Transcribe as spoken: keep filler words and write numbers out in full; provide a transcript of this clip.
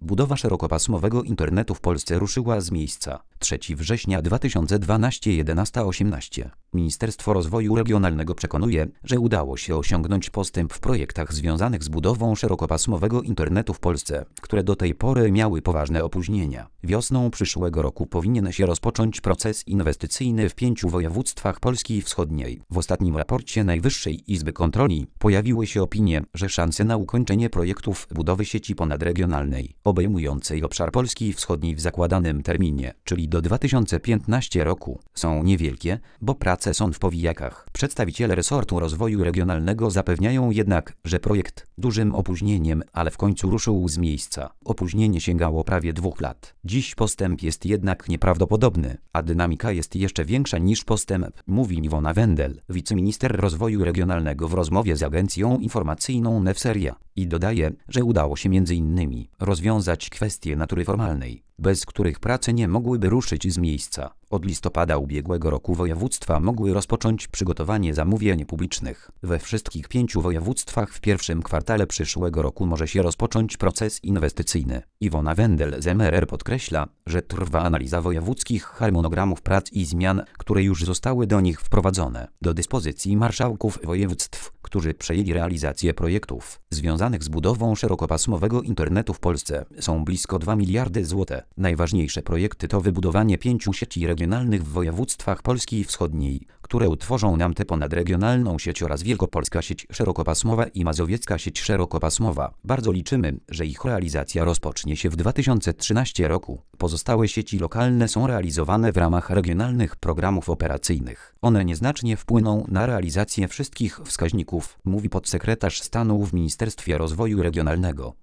Budowa szerokopasmowego internetu w Polsce ruszyła z miejsca. trzeciego września dwa tysiące dwunastego jedenasta osiemnaście. Ministerstwo Rozwoju Regionalnego przekonuje, że udało się osiągnąć postęp w projektach związanych z budową szerokopasmowego internetu w Polsce, które do tej pory miały poważne opóźnienia. Wiosną przyszłego roku powinien się rozpocząć proces inwestycyjny w pięciu województwach Polski Wschodniej. W ostatnim raporcie Najwyższej Izby Kontroli pojawiły się opinie, że szanse na ukończenie projektów budowy sieci ponadregionalnej, obejmującej obszar Polski Wschodniej w zakładanym terminie, czyli do dwa tysiące piętnastego roku, są niewielkie, bo prace są w powijakach. Przedstawiciele resortu rozwoju regionalnego zapewniają jednak, że projekt dużym opóźnieniem, ale w końcu ruszył z miejsca. Opóźnienie sięgało prawie dwóch lat. Dziś postęp jest jednak nieprawdopodobny, a dynamika jest jeszcze większa niż postęp, mówi Iwona Wendel, wiceminister rozwoju regionalnego w rozmowie z agencją informacyjną Newseria, i dodaje, że udało się między innymi rozwiązać kwestie natury formalnej, bez których prace nie mogłyby ruszyć z miejsca. Od listopada ubiegłego roku województwa mogły rozpocząć przygotowanie zamówień publicznych. We wszystkich pięciu województwach w pierwszym kwartale przyszłego roku może się rozpocząć proces inwestycyjny. Iwona Wendel z M R R podkreśla, że trwa analiza wojewódzkich harmonogramów prac i zmian, które już zostały do nich wprowadzone. Do dyspozycji marszałków województw, którzy przejęli realizację projektów związanych z budową szerokopasmowego internetu w Polsce, są blisko dwa miliardy złotych. Najważniejsze projekty to wybudowanie pięciu sieci regionalnych w województwach Polski Wschodniej, które utworzą nam tę ponadregionalną sieć, oraz Wielkopolska sieć szerokopasmowa i Mazowiecka sieć szerokopasmowa. Bardzo liczymy, że ich realizacja rozpocznie się w dwa tysiące trzynastym roku. Pozostałe sieci lokalne są realizowane w ramach regionalnych programów operacyjnych. One nieznacznie wpłyną na realizację wszystkich wskaźników, mówi podsekretarz stanu w Ministerstwie Rozwoju Regionalnego.